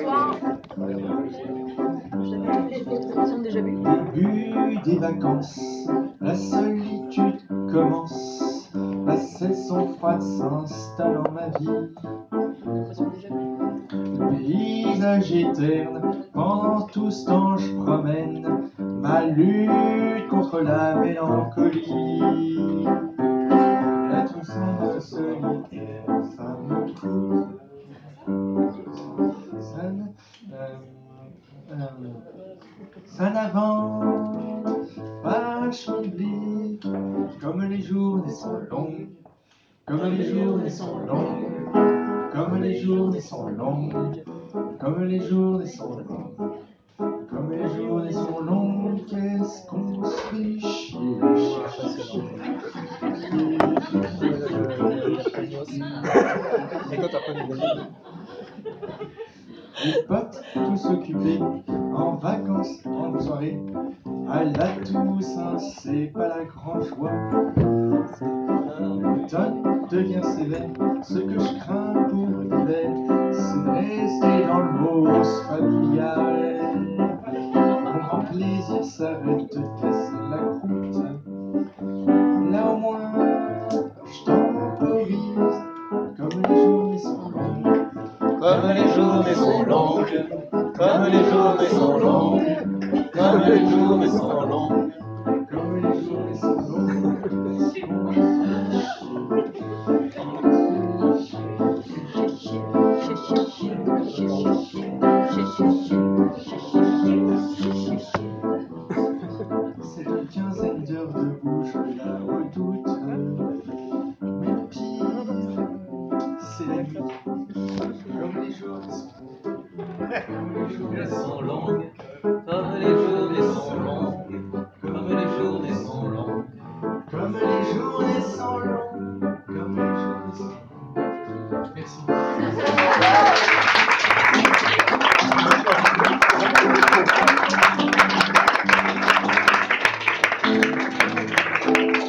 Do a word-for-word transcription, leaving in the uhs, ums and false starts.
Bonsoir. Début des vacances, la solitude commence. La saison froide s'installe en ma vie. Le paysage est terne, pendant tout ce temps je promène ma lutte contre la mélancolie. La Toussaint solitaire, ça me coûte. Ça ne, euh, euh, ça n'avance pas j'oublie, comme les journées sont longues, comme les journées sont longues, comme les journées sont longues, comme les journées sont longues, comme les journées sont longues, qu'est-ce qu'on se fait chier. Les potes tous occupés, en vacances, en soirée, à la Toussaint, c'est pas la grande joie. L'automne devient sévère, ce que je crains pour l'hiver, c'est de rester dans le mousse familial. Mon grand plaisir s'arrête de casser la croûte. Là au moins, je temporise, comme les journées sont longues. Comme les journées sont longues, comme les journées sont longues, comme les journées sont longues, comme les journées sont longues, c'est une quinzaine d'heures debout, je la redoute. Mais le pire, c'est la nuit, comme les journées sont longues, comme les journées sont longues.